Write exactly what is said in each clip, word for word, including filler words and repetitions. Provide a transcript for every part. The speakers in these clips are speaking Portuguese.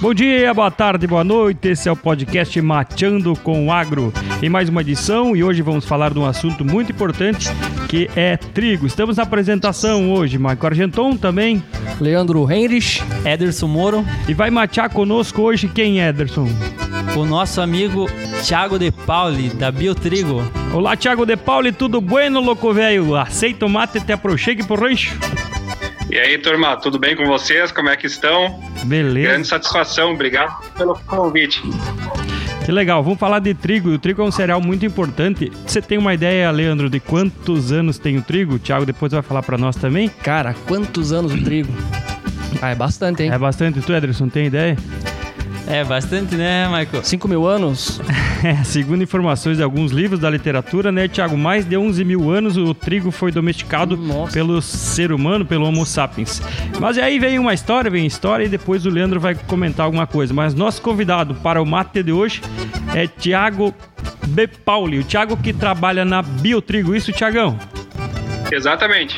Bom dia, boa tarde, boa noite, esse é o podcast Mateando com o Agro, em mais uma edição, e hoje vamos falar de um assunto muito importante, que é trigo. Estamos na apresentação hoje, Marco Argenton também, Leandro Heinrich, Ederson Moro, e vai matear conosco hoje quem, Ederson? O nosso amigo Thiago De Pauli, da Biotrigo. Olá, Thiago De Pauli, tudo bueno, louco velho? Aceita o mate e te aproxegue pro rancho? E aí, turma, tudo bem com vocês? Como é que estão? Beleza. Grande satisfação, obrigado pelo convite. Que legal, vamos falar de trigo. O trigo é um cereal muito importante. Você tem uma ideia, Leandro, de quantos anos tem o trigo? O Thiago depois vai falar pra nós também. Cara, quantos anos o trigo? Ah, é bastante, hein? É bastante. Tu, Ederson, tem ideia? É bastante, né, Michael? Cinco mil anos? É, segundo informações de alguns livros da literatura, né, Thiago, mais de onze mil anos o trigo foi domesticado Nossa. pelo ser humano, pelo Homo sapiens. Mas aí vem uma história, vem história e depois o Leandro vai comentar alguma coisa. Mas nosso convidado para o mate de hoje é Thiago De Pauli, o Thiago que trabalha na Biotrigo. Isso, Thiagão? Exatamente.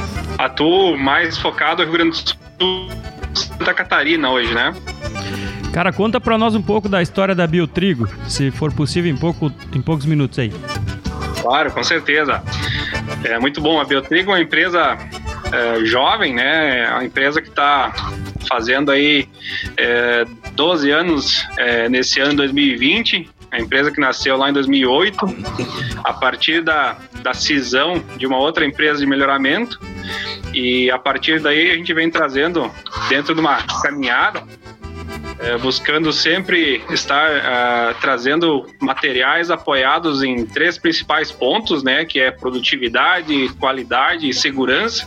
Atuo mais focado no Rio Grande do Sul, Santa Catarina hoje, né? Cara, conta pra nós um pouco da história da Biotrigo, se for possível, em, pouco, em poucos minutos aí. Claro, com certeza. É muito bom. A Biotrigo é uma empresa é, jovem, né? É uma empresa que está fazendo aí é, doze anos é, nesse ano dois mil e vinte. A empresa que nasceu lá em dois mil e oito, a partir da, da cisão de uma outra empresa de melhoramento. E a partir daí a gente vem trazendo, dentro de uma caminhada, É, buscando sempre estar uh, trazendo materiais apoiados em três principais pontos, né, que é produtividade, qualidade e segurança.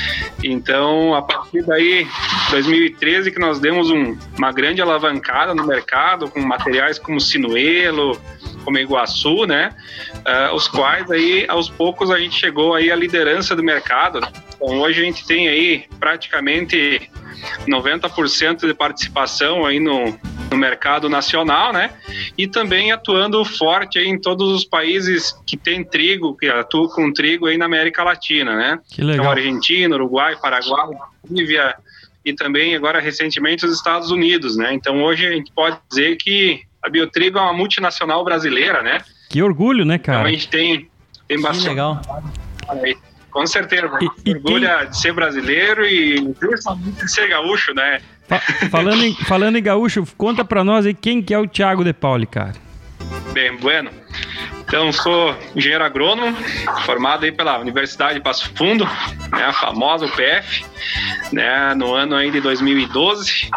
Então, a partir daí, dois mil e treze, que nós demos um, uma grande alavancada no mercado, com materiais como Sinuelo, como Iguaçu, né, uh, os quais aí, aos poucos, a gente chegou aí à liderança do mercado. Então, hoje a gente tem aí praticamente noventa por cento de participação aí no, no mercado nacional, né? E também atuando forte aí em todos os países que tem trigo, que atuam com trigo aí na América Latina, né? Que legal. Então, Argentina, Uruguai, Paraguai, Bolívia e também agora recentemente os Estados Unidos, né? Então hoje a gente pode dizer que a Biotrigo é uma multinacional brasileira, né? Que orgulho, né, cara? Então a gente tem, tem bastante. Que legal. Aí. Com certeza, e, orgulha quem... de ser brasileiro e principalmente de ser gaúcho, né? Falando em, falando em gaúcho, conta pra nós aí quem que é o Thiago De Pauli, cara. Bem, bueno. Então, sou engenheiro agrônomo, formado aí pela Universidade de Passo Fundo, né, a famosa U P F, né, no ano aí de dois mil e doze.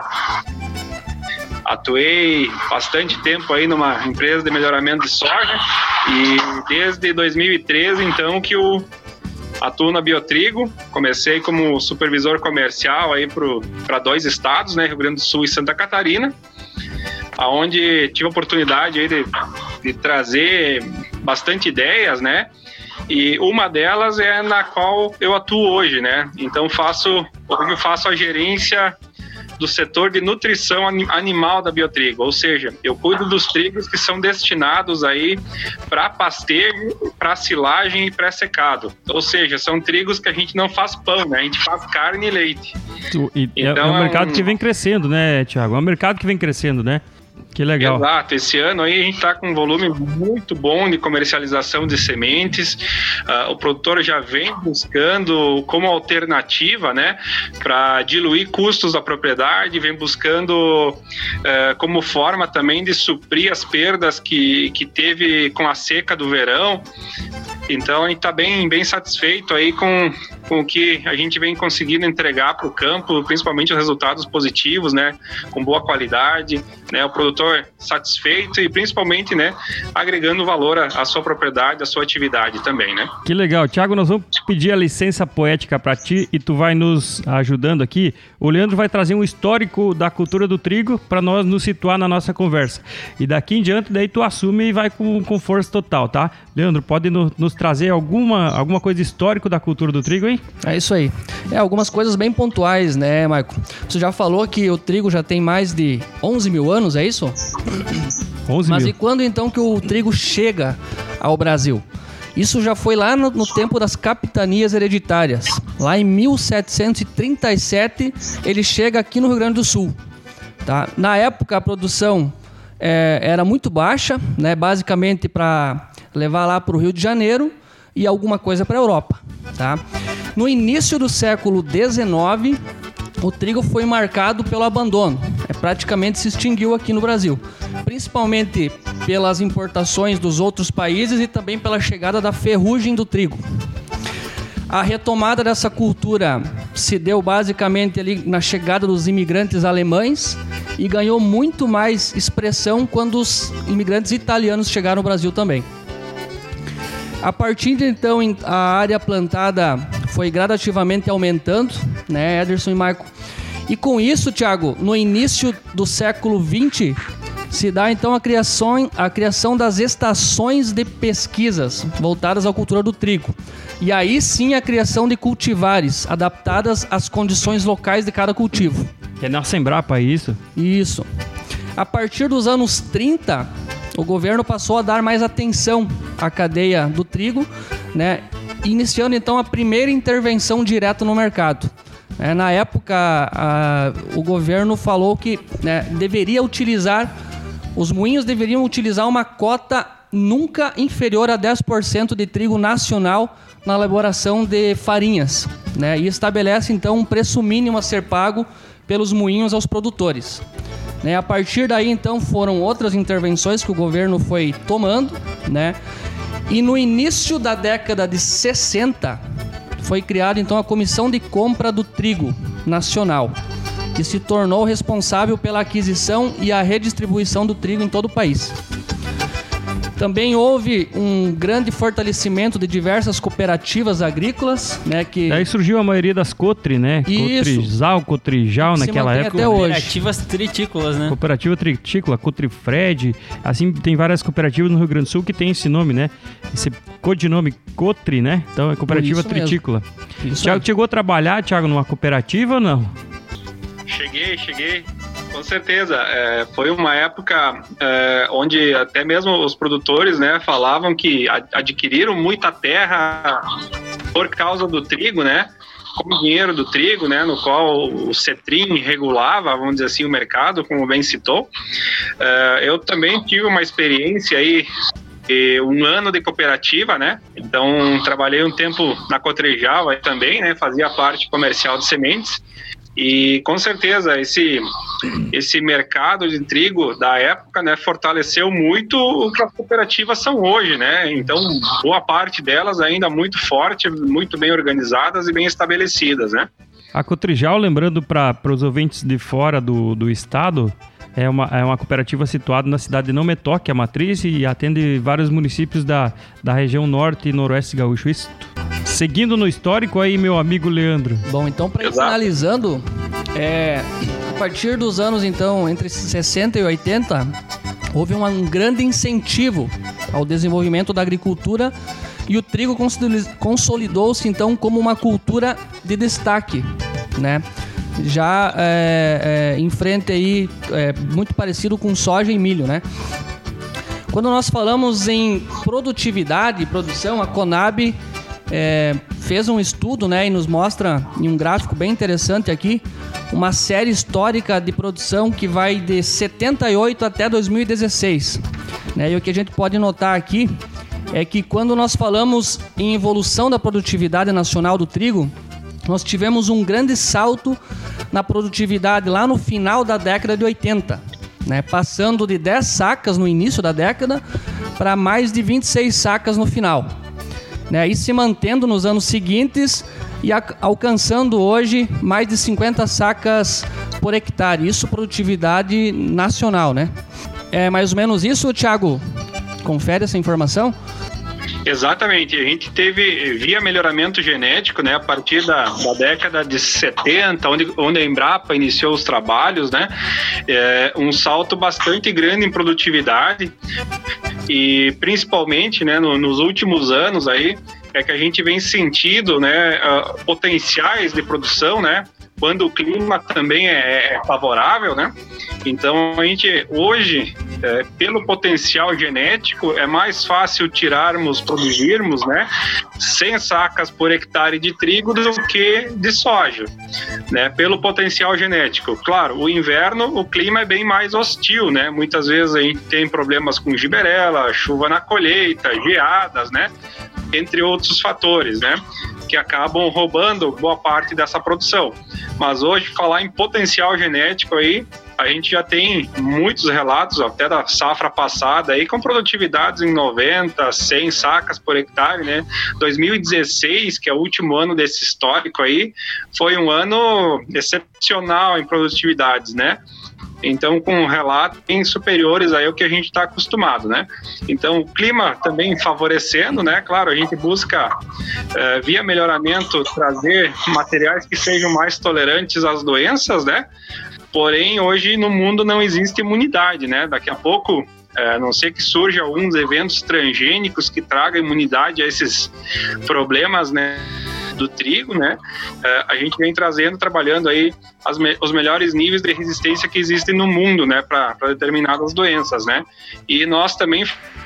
Atuei bastante tempo aí numa empresa de melhoramento de soja e desde dois mil e treze, então, que o atuo na Biotrigo. Comecei como supervisor comercial aí para dois estados, né, Rio Grande do Sul e Santa Catarina, aonde tive a oportunidade aí de, de trazer bastante ideias, né, e uma delas é na qual eu atuo hoje, né. Então faço, hoje eu faço a gerência do setor de nutrição animal da Biotrigo, ou seja, eu cuido dos trigos que são destinados aí para pastejo, para silagem e pré-secado, ou seja, são trigos que a gente não faz pão, né? A gente faz carne e leite. E então, é um mercado que vem crescendo, né, Thiago? É um mercado que vem crescendo, né? Que legal. Exato, esse ano aí a gente está com um volume muito bom de comercialização de sementes. Uh, o produtor já vem buscando como alternativa, né, para diluir custos da propriedade, vem buscando uh, como forma também de suprir as perdas que, que teve com a seca do verão. Então a gente está bem, bem satisfeito aí com, com o que a gente vem conseguindo entregar para o campo, principalmente os resultados positivos, né, com boa qualidade, né, o produtor satisfeito e principalmente, né, agregando valor à, à sua propriedade, à sua atividade também, né. Que legal. Thiago, nós vamos pedir a licença poética para ti e tu vai nos ajudando aqui. O Leandro vai trazer um histórico da cultura do trigo para nós nos situar na nossa conversa. E daqui em diante, daí tu assume e vai com, com força total, tá? Leandro, pode no, nos trazer alguma, alguma coisa histórica da cultura do trigo, hein? É isso aí. É, algumas coisas bem pontuais, né, Marco? Você já falou que o trigo já tem mais de onze mil anos, é isso? onze Mas mil. E quando então que o trigo chega ao Brasil? Isso já foi lá no, no tempo das capitanias hereditárias. Lá em mil setecentos e trinta e sete, ele chega aqui no Rio Grande do Sul. Tá? Na época, a produção é, era muito baixa, né? Basicamente para levar lá para o Rio de Janeiro e alguma coisa para a Europa. Tá? No início do século dezenove, o trigo foi marcado pelo abandono. É, praticamente se extinguiu aqui no Brasil, principalmente pelas importações dos outros países e também pela chegada da ferrugem do trigo. A retomada dessa cultura se deu basicamente ali na chegada dos imigrantes alemães e ganhou muito mais expressão quando os imigrantes italianos chegaram no Brasil também. A partir de então, a área plantada foi gradativamente aumentando, né, Ederson e Marco? E com isso, Thiago, no início do século vinte, se dá então a criação, a criação das estações de pesquisas voltadas à cultura do trigo. E aí sim a criação de cultivares adaptadas às condições locais de cada cultivo. É na Sembrapa isso? Isso. A partir dos anos trinta, o governo passou a dar mais atenção à cadeia do trigo, né, iniciando então a primeira intervenção direta no mercado. É, na época, a, o governo falou que, né, deveria utilizar, os moinhos deveriam utilizar uma cota nunca inferior a dez por cento de trigo nacional na elaboração de farinhas, né, e estabelece então um preço mínimo a ser pago pelos moinhos aos produtores. Né, a partir daí então foram outras intervenções que o governo foi tomando, né, e no início da década de sessenta foi criada então a Comissão de Compra do Trigo Nacional, que se tornou responsável pela aquisição e a redistribuição do trigo em todo o país. Também houve um grande fortalecimento de diversas cooperativas agrícolas, né, que... Daí surgiu a maioria das Cotri, né? Isso. Cotrizal, Cotrijal, Se naquela mantém época. até hoje. Cooperativas tritícolas, né? Cooperativa Tritícola, Cotrifred, assim, tem várias cooperativas no Rio Grande do Sul que tem esse nome, né? Esse codinome Cotri, né? Então é Cooperativa Isso Tritícola. Isso Thiago, aí. chegou a trabalhar, Thiago, numa cooperativa ou não? Cheguei, cheguei. Com certeza. É, foi uma época é, onde até mesmo os produtores, né, falavam que adquiriram muita terra por causa do trigo, né? Com o dinheiro do trigo, né, no qual o Cetrim regulava, vamos dizer assim, o mercado, como bem citou. É, eu também tive uma experiência aí, um ano de cooperativa, né? Então, trabalhei um tempo na Cotrijal aí também, né? Fazia parte comercial de sementes. E com certeza esse, esse mercado de trigo da época, né, fortaleceu muito o que as cooperativas são hoje, né? Então, boa parte delas ainda muito forte, muito bem organizadas e bem estabelecidas, né? A Cotrijal, lembrando para os ouvintes de fora do, do estado, é uma, é uma cooperativa situada na cidade de Nometó, que é a matriz, e atende vários municípios da, da região norte e noroeste gaúcho. Isso. Seguindo no histórico aí, meu amigo Leandro. Bom, então para ir finalizando, é, a partir dos anos então entre sessenta e oitenta, houve um, um grande incentivo ao desenvolvimento da agricultura e o trigo consolidou-se então como uma cultura de destaque, né? Já é, é, em frente aí, é, muito parecido com soja e milho, né? Quando nós falamos em produtividade e produção, a Conab é, fez um estudo, né, e nos mostra em um gráfico bem interessante aqui, uma série histórica de produção que vai de setenta e oito até dois mil e dezesseis. Né? E o que a gente pode notar aqui é que quando nós falamos em evolução da produtividade nacional do trigo, nós tivemos um grande salto na produtividade lá no final da década de oitenta, né? Passando de dez sacas no início da década para mais de vinte e seis sacas no final, né? E se mantendo nos anos seguintes e a, alcançando hoje mais de cinquenta sacas por hectare. Isso produtividade nacional, né? É mais ou menos isso, Thiago? Confere essa informação? Exatamente, a gente teve, via melhoramento genético, né, a partir da, da década de setenta, onde, onde a Embrapa iniciou os trabalhos, né, é, um salto bastante grande em produtividade e principalmente, né, no, nos últimos anos aí, é que a gente vem sentindo, né, uh, potenciais de produção, né, quando o clima também é, é favorável, né, então a gente hoje é, pelo potencial genético, é mais fácil tirarmos, produzirmos, né, cem sacas por hectare de trigo do que de soja, né, pelo potencial genético. Claro, o inverno, o clima é bem mais hostil, né, muitas vezes a gente tem problemas com gibberella, chuva na colheita, geadas, né, entre outros fatores, né, que acabam roubando boa parte dessa produção. Mas hoje, falar em potencial genético aí, a gente já tem muitos relatos, até da safra passada, aí, com produtividades em noventa, cem sacas por hectare, né? dois mil e dezesseis, que é o último ano desse histórico aí, foi um ano excepcional em produtividades, né? Então, com relatos bem superiores aí ao que a gente está acostumado, né? Então, o clima também favorecendo, né? Claro, a gente busca, eh, via melhoramento, trazer materiais que sejam mais tolerantes às doenças, né? Porém, hoje no mundo não existe imunidade, né? Daqui a pouco, a não ser que surjam alguns eventos transgênicos que tragam imunidade a esses problemas, né, do trigo, né? A gente vem trazendo, trabalhando aí as me- os melhores níveis de resistência que existem no mundo, né, para determinadas doenças, né? E nós também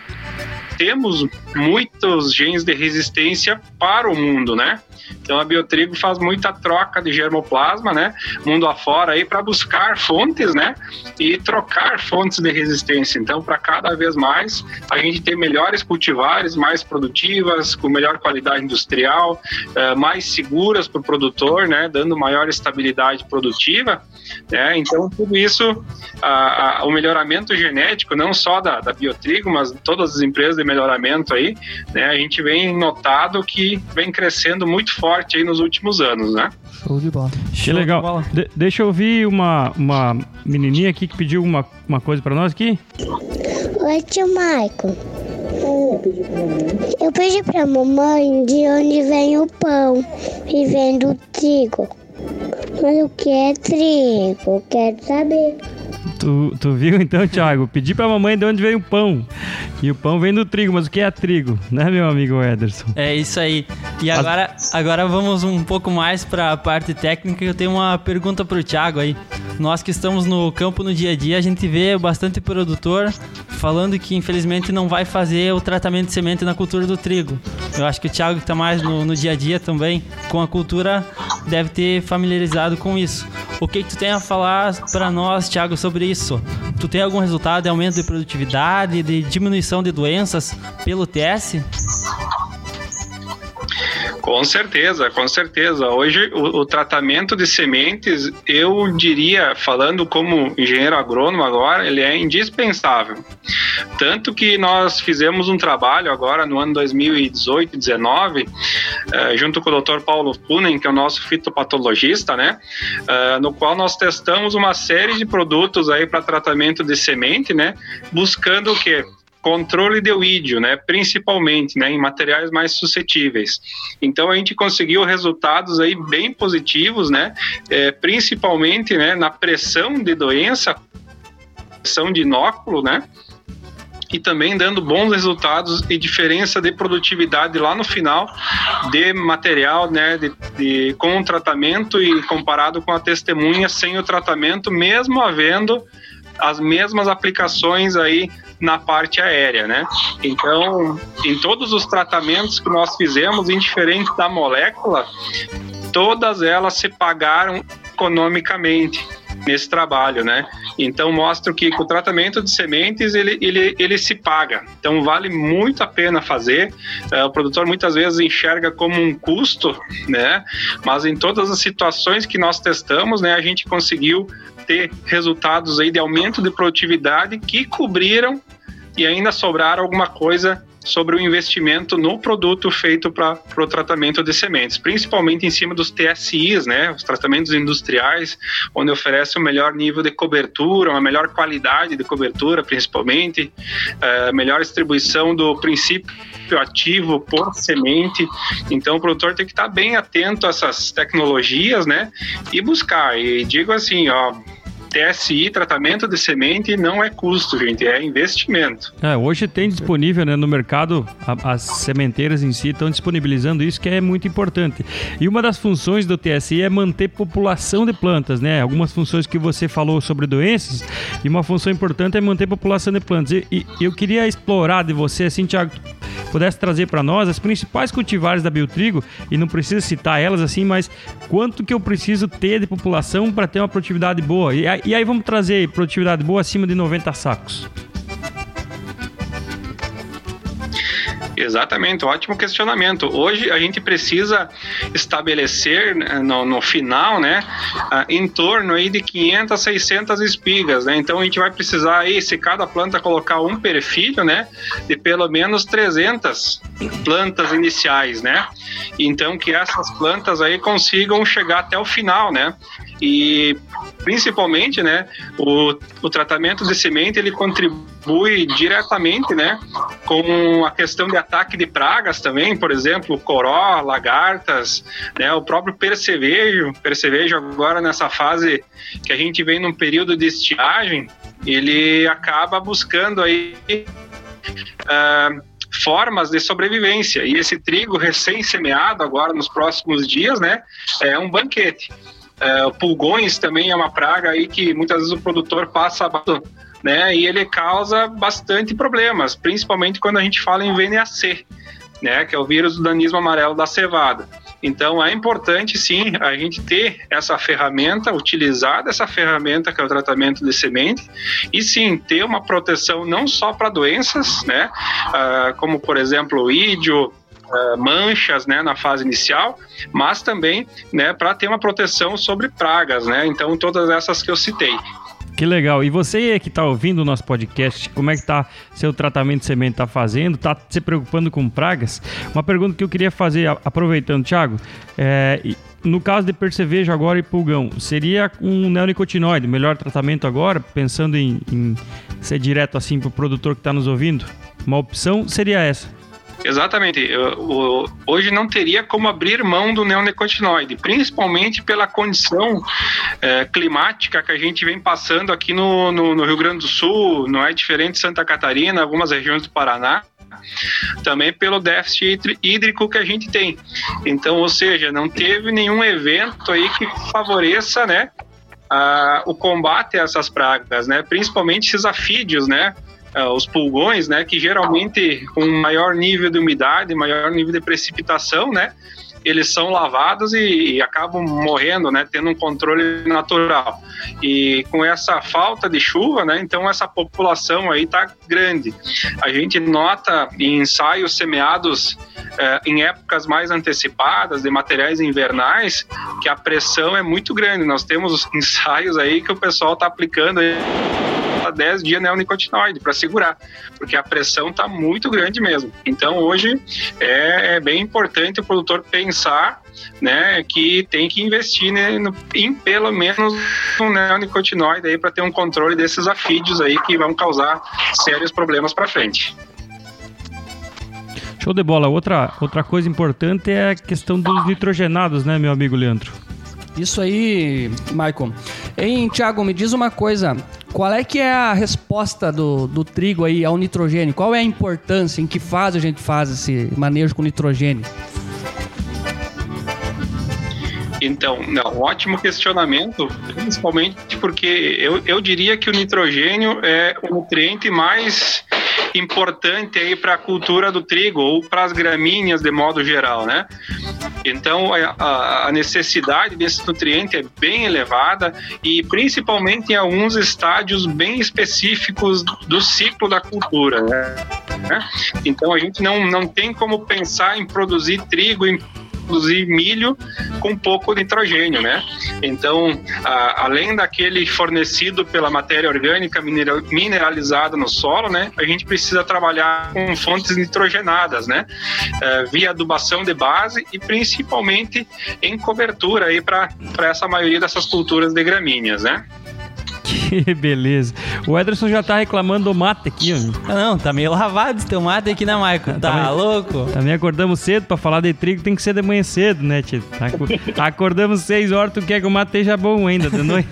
temos muitos genes de resistência para o mundo, né? Então a Biotrigo faz muita troca de germoplasma, né, mundo afora aí, para buscar fontes, né, e trocar fontes de resistência. Então, para cada vez mais a gente ter melhores cultivares, mais produtivas, com melhor qualidade industrial, uh, mais seguras para o produtor, né, dando maior estabilidade produtiva, né? Então tudo isso, uh, uh, o melhoramento genético, não só da, da Biotrigo, mas todas as empresas de melhoramento aí, né, a gente vem notado que vem crescendo muito forte aí nos últimos anos, né? Show de bola. Que legal. De- deixa eu ouvir uma, uma menininha aqui que pediu uma, uma coisa pra nós aqui. Oi, tio Maicon. Eu pedi pra mamãe de onde vem o pão e vem do trigo. Mas o que é trigo? Quero saber. Tu, tu viu então, Thiago? Pedi pra mamãe de onde veio o pão. E o pão vem do trigo, mas o que é trigo? Né, meu amigo Ederson? É isso aí. E agora, agora vamos um pouco mais para a parte técnica. Eu tenho uma pergunta pro Thiago aí. Nós que estamos no campo no dia a dia, a gente vê bastante produtor falando que infelizmente não vai fazer o tratamento de semente na cultura do trigo. Eu acho que o Thiago, que está mais no, no dia a dia também com a cultura, deve ter familiarizado com isso. O que, que tu tem a falar para nós, Thiago, sobre isso? Tu tem algum resultado de aumento de produtividade, de diminuição de doenças pelo T S? Com certeza, com certeza. Hoje o, o tratamento de sementes, eu diria, falando como engenheiro agrônomo agora, ele é indispensável. Tanto que nós fizemos um trabalho agora no ano dois mil e dezoito, dezenove, eh, junto com o doutor Paulo Punen, que é o nosso fitopatologista, né? Eh, no qual nós testamos uma série de produtos aí para tratamento de semente, né? Buscando o quê? Controle de oídio, né, principalmente, né, em materiais mais suscetíveis. Então a gente conseguiu resultados aí bem positivos, né, é, principalmente, né, na pressão de doença, pressão de inóculo, né, e também dando bons resultados e diferença de produtividade lá no final de material, né, de, de, com o tratamento e comparado com a testemunha sem o tratamento, mesmo havendo as mesmas aplicações aí na parte aérea, né? Então, em todos os tratamentos que nós fizemos, indiferente da molécula, todas elas se pagaram economicamente nesse trabalho, né? Então, mostra que o tratamento de sementes, ele, ele, ele se paga. Então, vale muito a pena fazer. Uh, o produtor muitas vezes enxerga como um custo, né? Mas em todas as situações que nós testamos, né, a gente conseguiu ter resultados aí de aumento de produtividade que cobriram e ainda sobraram alguma coisa sobre o investimento no produto feito para o tratamento de sementes, principalmente em cima dos T S Is, né, os tratamentos industriais, onde oferece um melhor nível de cobertura, uma melhor qualidade de cobertura, principalmente, é, melhor distribuição do princípio ativo por semente. Então o produtor tem que estar bem atento a essas tecnologias, né, e buscar. E digo assim, ó, T S I, tratamento de semente, não é custo, gente, é investimento. É, hoje tem disponível, né, no mercado, a, as sementeiras em si estão disponibilizando isso, que é muito importante. E uma das funções do T S I é manter população de plantas, né? Algumas funções que você falou sobre doenças, e uma função importante é manter população de plantas. E, e eu queria explorar de você, assim, Thiago, pudesse trazer para nós as principais cultivares da Biotrigo, e não precisa citar elas assim, mas quanto que eu preciso ter de população para ter uma produtividade boa. E, e aí vamos trazer produtividade boa acima de noventa sacos. Exatamente, ótimo questionamento. Hoje a gente precisa estabelecer no, no final, né, em torno aí de quinhentas, seiscentas espigas, né? Então a gente vai precisar aí, se cada planta colocar um perfilho, né, de pelo menos trezentas plantas iniciais, né? Então que essas plantas aí consigam chegar até o final, né? E principalmente, né, o, o tratamento de semente, ele contribui diretamente, né, com a questão de ataque de pragas também, por exemplo, coró, lagartas, né, o próprio percevejo, percevejo agora nessa fase que a gente vem num período de estiagem, ele acaba buscando aí uh, formas de sobrevivência, e esse trigo recém-semeado agora nos próximos dias, né, é um banquete. Uh, pulgões também é uma praga aí que muitas vezes o produtor passa, né, e ele causa bastante problemas, principalmente quando a gente fala em V N A C, né, que é o vírus do nanismo amarelo da cevada. Então é importante sim a gente ter essa ferramenta, utilizar essa ferramenta que é o tratamento de semente, e sim ter uma proteção não só para doenças, né, uh, como por exemplo o ídio, Uh, manchas, né, na fase inicial, mas também, né, para ter uma proteção sobre pragas, né? Então todas essas que eu citei. Que legal. E você que está ouvindo o nosso podcast, como é que tá seu tratamento de semente, tá fazendo? Tá se preocupando com pragas? Uma pergunta que eu queria fazer, aproveitando, Thiago, é, no caso de percevejo agora e pulgão, seria um neonicotinoide, melhor tratamento agora, pensando em, em ser direto assim para o produtor que está nos ouvindo? Uma opção seria essa. Exatamente. Eu, hoje não teria como abrir mão do neonicotinoide, principalmente pela condição é, climática que a gente vem passando aqui no, no, no Rio Grande do Sul, não é diferente de Santa Catarina, algumas regiões do Paraná, também pelo déficit hídrico que a gente tem. Então, ou seja, não teve nenhum evento aí que favoreça, né, a, o combate a essas pragas, né, principalmente esses afídeos, né, Uh, os pulgões, né, que geralmente com maior nível de umidade, maior nível de precipitação, né, eles são lavados e, e acabam morrendo, né, tendo um controle natural. E com essa falta de chuva, né, então essa população aí tá grande. A gente nota em ensaios semeados eh, em épocas mais antecipadas, de materiais invernais, que a pressão é muito grande. Nós temos ensaios aí que o pessoal tá aplicando aí dez dias neonicotinoide para segurar, porque a pressão está muito grande mesmo. Então hoje é, é bem importante o produtor pensar, né, que tem que investir, né, no, em pelo menos um neonicotinoide aí para ter um controle desses afídeos aí que vão causar sérios problemas para frente. Show de bola. Outra, outra coisa importante é a questão dos nitrogenados, né, meu amigo Leandro? Isso aí, Maicon. Hein, Thiago, me diz uma coisa. Qual é que é a resposta do, do trigo aí ao nitrogênio? Qual é a importância? Em que fase a gente faz esse manejo com nitrogênio? Então, não, ótimo questionamento, principalmente porque eu, eu diria que o nitrogênio é o nutriente mais importante aí para a cultura do trigo ou para as gramíneas de modo geral, né? Então a, a necessidade desse nutriente é bem elevada e principalmente em alguns estádios bem específicos do ciclo da cultura, né? Então a gente não, não tem como pensar em produzir trigo, em produzir milho com pouco nitrogênio, né? Então, a, além daquele fornecido pela matéria orgânica mineral, mineralizada no solo, né? A gente precisa trabalhar com fontes nitrogenadas, né? É, via adubação de base e principalmente em cobertura aí para essa maioria dessas culturas de gramíneas, né? Que beleza. O Ederson já tá reclamando do mate aqui, ó. Não, tá meio lavado esse teu mate aqui, né, Maicon? Tá também, louco? Também acordamos cedo pra falar de trigo, tem que ser de manhã cedo, né, tio? Acordamos seis horas, tu quer que o mate esteja bom ainda de noite?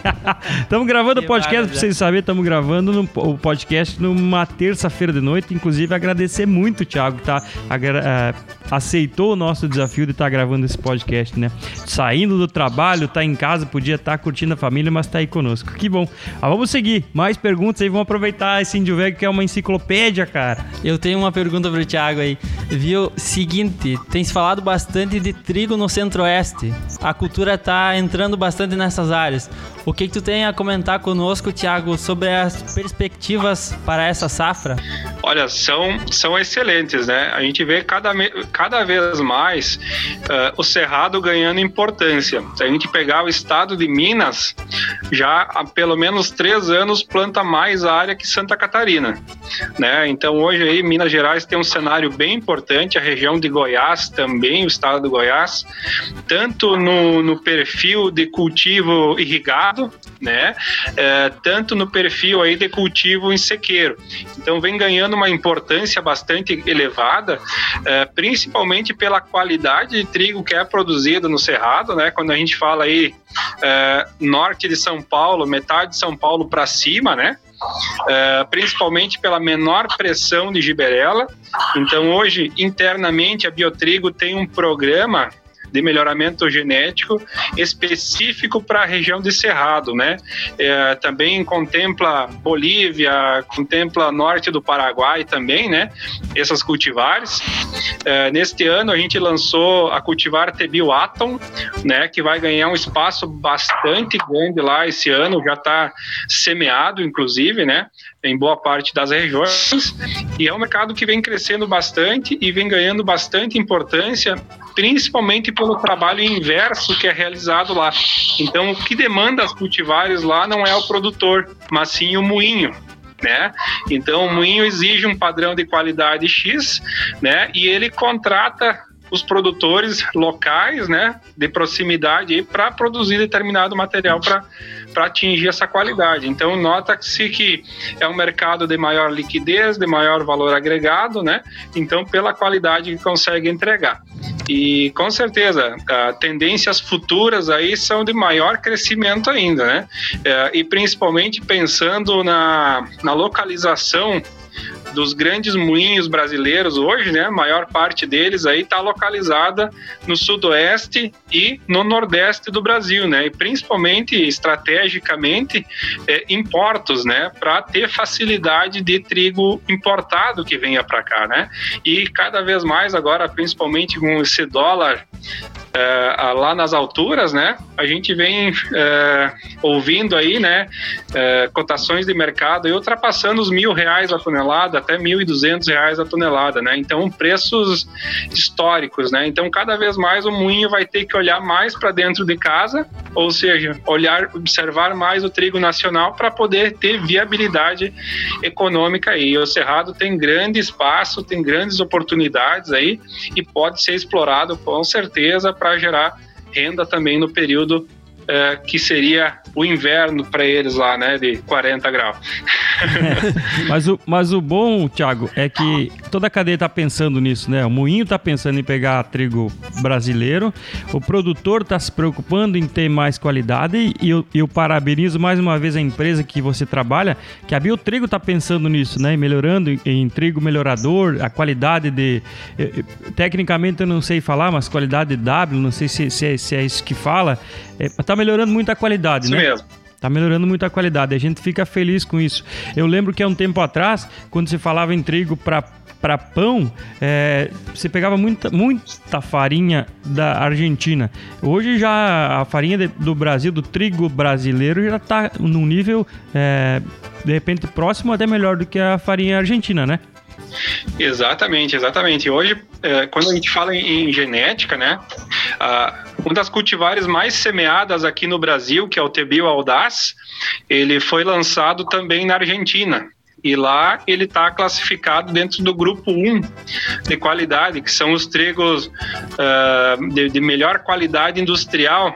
Estamos gravando o podcast, para vocês saberem, estamos gravando no, o podcast numa terça-feira de noite. Inclusive, agradecer muito o Thiago, que tá, agra, uh, aceitou o nosso desafio de estar tá gravando esse podcast, né? Saindo do trabalho, tá em casa, podia estar tá curtindo a família, mas tá aí conosco. Que bom. Ah, vamos seguir. Mais perguntas aí, vamos aproveitar esse Índio Velho, que é uma enciclopédia, cara. Eu tenho uma pergunta pro Thiago aí. Viu? Seguinte, tem se falado bastante de trigo no Centro-Oeste. A cultura tá entrando bastante nessas áreas. O que que tu tem a comentar conosco, Thiago, sobre as perspectivas para essa safra? Olha, são, são excelentes, né? A gente vê cada, cada vez mais uh, o Cerrado ganhando importância. Se a gente pegar o estado de Minas, já há pelo menos três anos planta mais área que Santa Catarina, né? Então hoje aí Minas Gerais tem um cenário bem importante, a região de Goiás também, o estado do Goiás, tanto no, no perfil de cultivo irrigado, né? É, tanto no perfil aí de cultivo em sequeiro. Então vem ganhando uma importância bastante elevada, é, principalmente pela qualidade de trigo que é produzido no Cerrado, né? Quando a gente fala aí é, norte de São Paulo, metade de São Paulo para cima, né? Uh, principalmente pela menor pressão de giberela. Então hoje internamente a Biotrigo tem um programa de melhoramento genético específico para a região de Cerrado, né? É, também contempla Bolívia, contempla norte do Paraguai também, né? Essas cultivares. É, neste ano a gente lançou a cultivar Tebio Atom, né? Que vai ganhar um espaço bastante grande lá esse ano, já está semeado, inclusive, né? Em boa parte das regiões, e é um mercado que vem crescendo bastante e vem ganhando bastante importância, principalmente pelo trabalho inverso que é realizado lá. Então, o que demanda as cultivares lá não é o produtor, mas sim o moinho, né? Então, o moinho exige um padrão de qualidade X, né? E ele contrata os produtores locais, né, de proximidade, para produzir determinado material para para atingir essa qualidade. Então, nota-se que é um mercado de maior liquidez, de maior valor agregado, né? Então, pela qualidade que consegue entregar. E, com certeza, tendências futuras aí são de maior crescimento ainda, né? E, principalmente, pensando na, na localização dos grandes moinhos brasileiros hoje, né, a maior parte deles aí está localizada no sudoeste e no nordeste do Brasil, né, e principalmente estrategicamente é, em portos, né, para ter facilidade de trigo importado que venha para cá, né, e cada vez mais agora, principalmente com esse dólar é, lá nas alturas, né, a gente vem é, ouvindo aí, né, é, cotações de mercado e ultrapassando os mil reais a tonelada, até mil e duzentos reais a tonelada, né? Então, preços históricos, né? Então, cada vez mais o moinho vai ter que olhar mais para dentro de casa, ou seja, olhar, observar mais o trigo nacional para poder ter viabilidade econômica aí. E o Cerrado tem grande espaço, tem grandes oportunidades aí e pode ser explorado com certeza para gerar renda também no período Uh, que seria o inverno para eles lá, né, de quarenta graus. mas, o, mas o bom, Thiago, é que toda a cadeia está pensando nisso, né? O moinho está pensando em pegar trigo brasileiro, o produtor está se preocupando em ter mais qualidade e eu, eu parabenizo mais uma vez a empresa que você trabalha, que a Biotrigo está pensando nisso, né? Melhorando em, em trigo melhorador, a qualidade de... Eu, tecnicamente eu não sei falar, mas qualidade de W, não sei se, se, é, se é isso que fala, é, tá melhorando muito a qualidade, isso né? Mesmo. Tá melhorando muito a qualidade, a gente fica feliz com isso. Eu lembro que há um tempo atrás, quando se falava em trigo para para pão, é, você pegava muita, muita farinha da Argentina. Hoje já a farinha de, do Brasil, do trigo brasileiro, já está num nível, é, de repente, próximo até melhor do que a farinha argentina, né? Exatamente, exatamente. Hoje, é, quando a gente fala em, em genética, né, a, uma das cultivares mais semeadas aqui no Brasil, que é o Tebio Audaz, ele foi lançado também na Argentina. E lá ele está classificado dentro do grupo um de qualidade, que são os trigos uh, de, de melhor qualidade industrial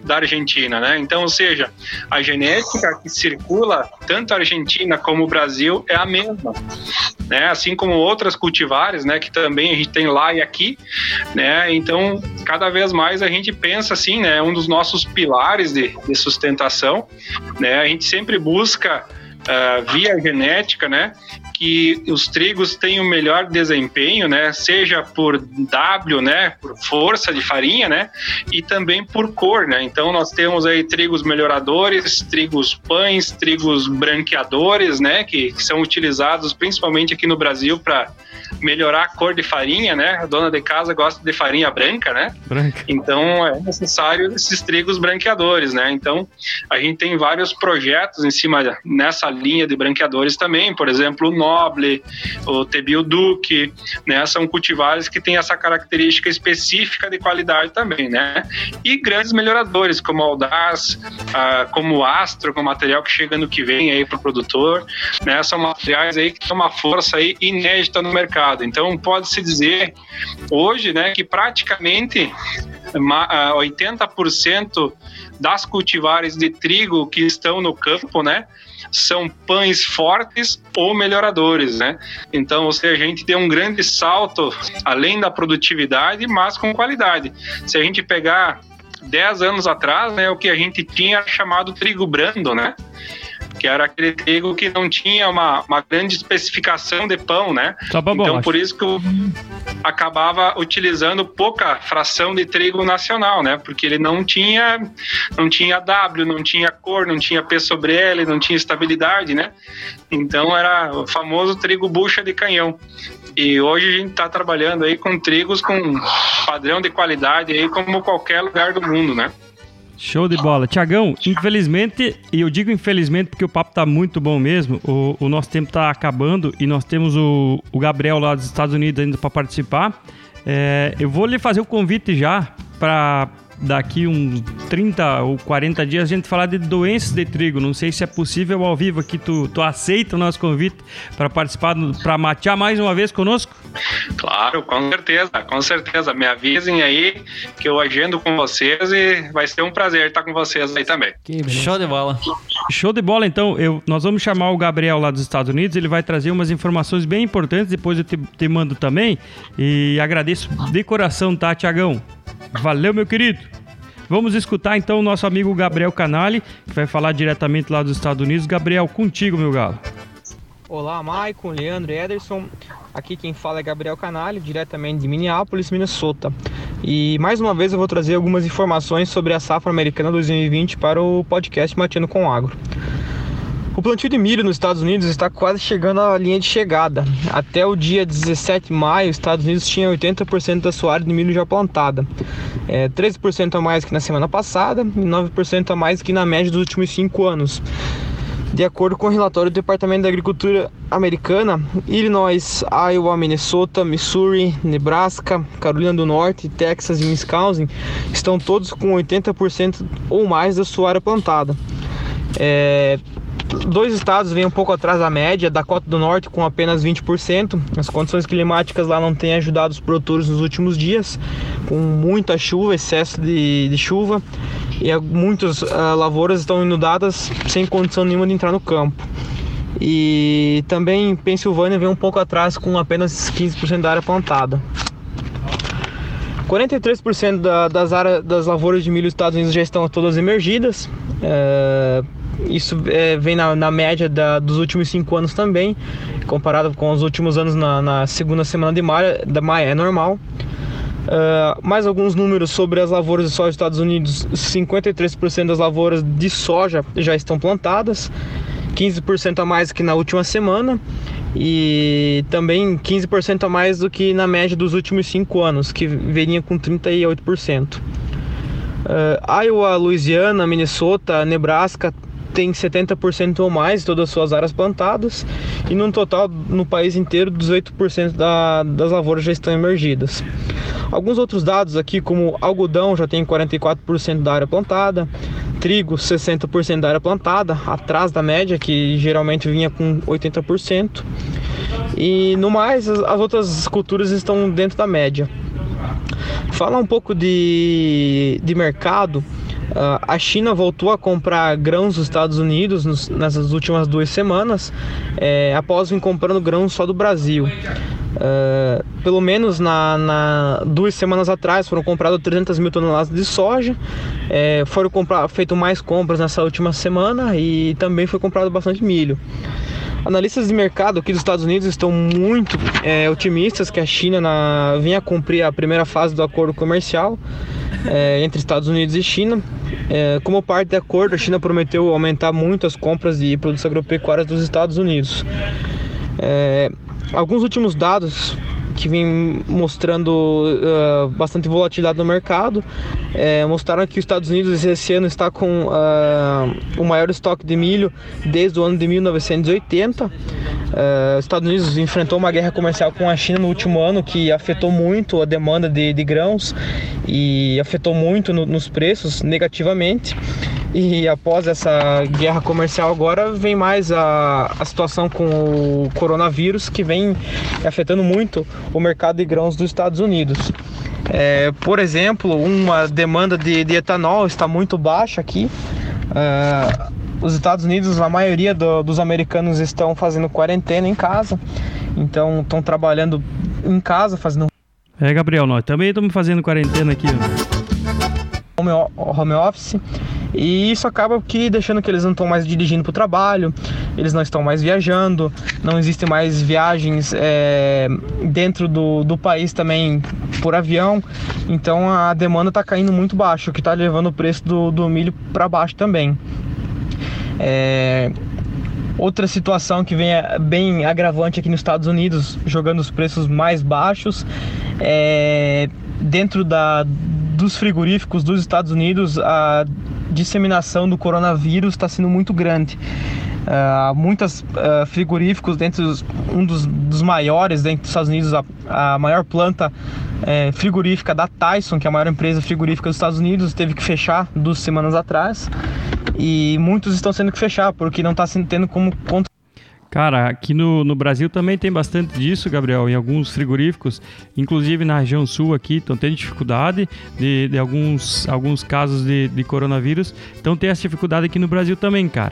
da Argentina, né? Então, ou seja, a genética que circula tanto a Argentina como o Brasil é a mesma, né? Assim como outras cultivares, né? Que também a gente tem lá e aqui, né? Então, cada vez mais a gente pensa assim, né? Um dos nossos pilares de, de sustentação, né? A gente sempre busca uh, via genética, né? Que os trigos tenham o melhor desempenho, né? Seja por W, né? Por força de farinha, né? E também por cor, né? Então nós temos aí trigos melhoradores, trigos pães, trigos branqueadores, né? Que, que são utilizados principalmente aqui no Brasil para melhorar a cor de farinha, né? A dona de casa gosta de farinha branca, né? Branca. Então é necessário esses trigos branqueadores, né? Então a gente tem vários projetos em cima nessa linha de branqueadores também, por exemplo, o Noble, o Tebil Duque, né? São cultivares que têm essa característica específica de qualidade também, né? E grandes melhoradores como o Audaz, ah, como o Astro, com o material que chega no que vem aí para o produtor, né? São materiais aí que têm uma força aí inédita no mercado. Então pode-se dizer hoje, né, que praticamente oitenta por cento das cultivares de trigo que estão no campo, né, são pães fortes ou melhoradores, né? Então, ou seja, a gente tem um grande salto além da produtividade, mas com qualidade. Se a gente pegar dez anos atrás, né, o que a gente tinha chamado trigo brando, né? Que era aquele trigo que não tinha uma, uma grande especificação de pão, né? Tá bom, então, por isso que eu acabava utilizando pouca fração de trigo nacional, né? Porque ele não tinha, não tinha W, não tinha cor, não tinha P sobre L, não tinha estabilidade, né? Então, era o famoso trigo bucha de canhão. E hoje a gente está trabalhando aí com trigos com padrão de qualidade aí como qualquer lugar do mundo, né? Show de bola. Tiagão, infelizmente, e eu digo infelizmente porque o papo tá muito bom mesmo, o, o nosso tempo tá acabando e nós temos o, o Gabriel lá dos Estados Unidos ainda para participar. É, eu vou lhe fazer o convite já para daqui uns trinta ou quarenta dias a gente falar de doenças de trigo. Não sei se é possível ao vivo aqui, tu, tu aceita o nosso convite para participar, para matear mais uma vez conosco? Claro, com certeza, com certeza. Me avisem aí que eu agendo com vocês e vai ser um prazer estar com vocês aí também. Show de bola. Show de bola, então. Eu, nós vamos chamar o Gabriel lá dos Estados Unidos, ele vai trazer umas informações bem importantes, depois eu te, te mando também. E agradeço de coração, tá, Tiagão? Valeu, meu querido. Vamos escutar então o nosso amigo Gabriel Canali, que vai falar diretamente lá dos Estados Unidos. Gabriel, contigo, meu galo. Olá, Maicon, Leandro e Ederson. Aqui quem fala é Gabriel Canali, diretamente de Minneapolis, Minnesota. E mais uma vez eu vou trazer algumas informações sobre a safra americana dois mil e vinte para o podcast Mateando com Agro. O plantio de milho nos Estados Unidos está quase chegando à linha de chegada. Até o dia dezessete de maio, os Estados Unidos tinham oitenta por cento da sua área de milho já plantada. É, treze por cento a mais que na semana passada e nove por cento a mais que na média dos últimos cinco anos. De acordo com o relatório do Departamento da Agricultura americana, Illinois, Iowa, Minnesota, Missouri, Nebraska, Carolina do Norte, Texas e Wisconsin estão todos com oitenta por cento ou mais da sua área plantada. É... Dois estados vêm um pouco atrás da média, Dakota do Norte com apenas vinte por cento. As condições climáticas lá não têm ajudado os produtores nos últimos dias, com muita chuva, excesso de, de chuva, e muitas uh, lavouras estão inundadas sem condição nenhuma de entrar no campo. E também Pensilvânia vem um pouco atrás com apenas quinze por cento da área plantada. quarenta e três por cento da, das, áreas, das lavouras de milho dos Estados Unidos já estão todas emergidas. Uh, Isso é, vem na, na média da, dos últimos cinco anos também, comparado com os últimos anos na, na segunda semana de maio, da maio é normal. Uh, mais alguns números sobre as lavouras de soja dos Estados Unidos: cinquenta e três por cento das lavouras de soja já estão plantadas, quinze por cento a mais que na última semana e também quinze por cento a mais do que na média dos últimos cinco anos, que vinha com trinta e oito por cento. Uh, Iowa, Louisiana, Minnesota, Nebraska tem setenta por cento ou mais de todas as suas áreas plantadas e no total no país inteiro dezoito por cento da, das lavouras já estão emergidas. Alguns outros dados aqui, como algodão já tem quarenta e quatro por cento da área plantada, trigo sessenta por cento da área plantada, atrás da média que geralmente vinha com oitenta por cento, e no mais as, as outras culturas estão dentro da média. Falar um pouco de, de mercado. Uh, a China voltou a comprar grãos dos Estados Unidos nos, nessas últimas duas semanas, é, após vir comprando grãos só do Brasil. Uh, pelo menos na, na duas semanas atrás foram compradas trezentas mil toneladas de soja, é, foram comprar, feito mais compras nessa última semana e também foi comprado bastante milho. Analistas de mercado aqui dos Estados Unidos estão muito é, otimistas que a China na, venha cumprir a primeira fase do acordo comercial é, entre Estados Unidos e China. É, como parte do acordo, a China prometeu aumentar muito as compras de produtos agropecuários dos Estados Unidos. É, alguns últimos dados que vem mostrando uh, bastante volatilidade no mercado, é, mostraram que os Estados Unidos esse ano está com uh, o maior estoque de milho desde o ano de mil novecentos e oitenta. Uh, os Estados Unidos enfrentou uma guerra comercial com a China no último ano que afetou muito a demanda de, de grãos e afetou muito no, nos preços negativamente. E após essa guerra comercial agora vem mais a, a situação com o coronavírus, que vem afetando muito o mercado de grãos dos Estados Unidos. É, por exemplo, uma demanda de, de etanol está muito baixa aqui. É, os Estados Unidos, a maioria do, dos americanos estão fazendo quarentena em casa, então estão trabalhando em casa, fazendo... É, Gabriel, nós também estamos fazendo quarentena aqui, né? Home, home office, e isso acaba que deixando que eles não estão mais dirigindo para o trabalho, eles não estão mais viajando, não existem mais viagens é, dentro do, do país também por avião, então a demanda está caindo muito baixo, o que está levando o preço do, do milho para baixo também. É, outra situação que vem bem agravante aqui nos Estados Unidos, jogando os preços mais baixos, é, dentro da dos frigoríficos dos Estados Unidos, a disseminação do coronavírus está sendo muito grande. Uh, muitos uh, frigoríficos, dentro dos, um dos, dos maiores dentro dos Estados Unidos, a, a maior planta é, frigorífica da Tyson, que é a maior empresa frigorífica dos Estados Unidos, teve que fechar duas semanas atrás, e muitos estão tendo que fechar porque não está tendo como controlar. Cara, aqui no, no Brasil também tem bastante disso, Gabriel, em alguns frigoríficos, inclusive na região sul aqui, estão tendo dificuldade de, de alguns, alguns casos de, de coronavírus, então tem essa dificuldade aqui no Brasil também, cara.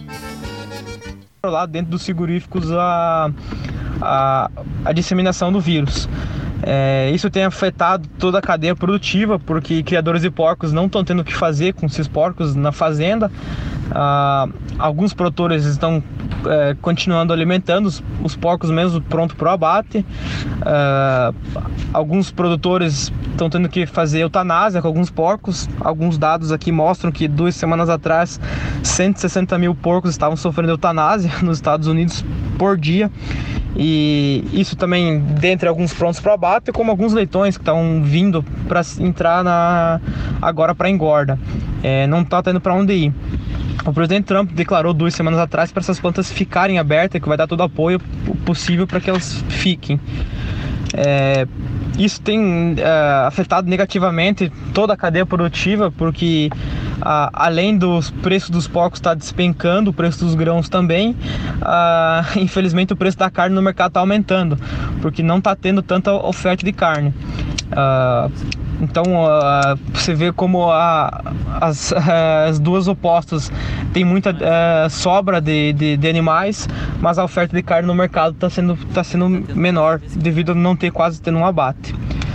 Lá dentro dos frigoríficos a, a, a disseminação do vírus. É, isso tem afetado toda a cadeia produtiva, porque criadores de porcos não estão tendo o que fazer com esses porcos na fazenda. Ah, alguns produtores estão é, continuando alimentando os, os porcos mesmo pronto para o abate. Ah, alguns produtores estão tendo que fazer eutanásia com alguns porcos. Alguns dados aqui mostram que duas semanas atrás cento e sessenta mil porcos estavam sofrendo eutanásia nos Estados Unidos por dia. E isso também dentre alguns prontos para abate, como alguns leitões que estão vindo para entrar na, agora para engorda. É, não está tendo para onde ir. O presidente Trump declarou duas semanas atrás para essas plantas ficarem abertas, que vai dar todo o apoio possível para que elas fiquem. É, isso tem é, afetado negativamente toda a cadeia produtiva, porque a, além dos preços dos porcos estar tá despencando, o preço dos grãos também, a, infelizmente o preço da carne no mercado está aumentando, porque não está tendo tanta oferta de carne. A, Então uh, você vê como a, as, as duas opostas tem muita uh, sobra de, de, de animais, mas a oferta de carne no mercado está sendo, tá sendo menor devido a não ter quase tendo um abate.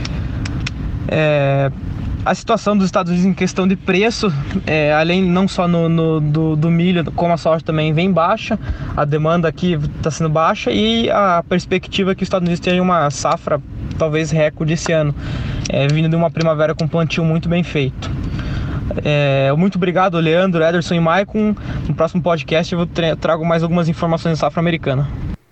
É, a situação dos Estados Unidos em questão de preço, é, além não só no, no, do, do milho, como a soja também vem baixa, a demanda aqui está sendo baixa e a perspectiva é que os Estados Unidos tenham uma safra talvez recorde esse ano, é, vindo de uma primavera com plantio muito bem feito. É, muito obrigado, Leandro, Ederson e Maicon. No próximo podcast eu tra- trago mais algumas informações da safra americana.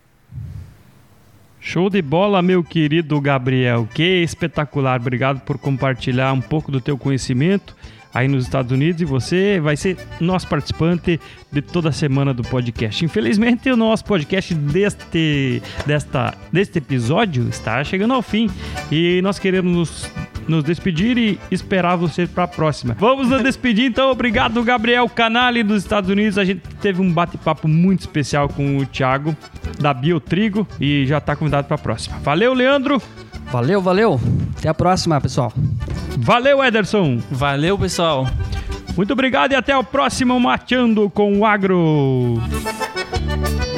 Show de bola, meu querido Gabriel, que espetacular, obrigado por compartilhar um pouco do teu conhecimento aí nos Estados Unidos, e você vai ser nosso participante de toda semana do podcast. Infelizmente o nosso podcast deste, desta, deste episódio está chegando ao fim e nós queremos nos, nos despedir e esperar você para a próxima. Vamos nos despedir então, obrigado Gabriel Canali dos Estados Unidos, a gente teve um bate-papo muito especial com o Thiago da Biotrigo e já está convidado para a próxima. Valeu, Leandro! Valeu, valeu! Até a próxima, pessoal! Valeu, Ederson! Valeu, pessoal! Muito obrigado e até o próximo Mateando com o Agro.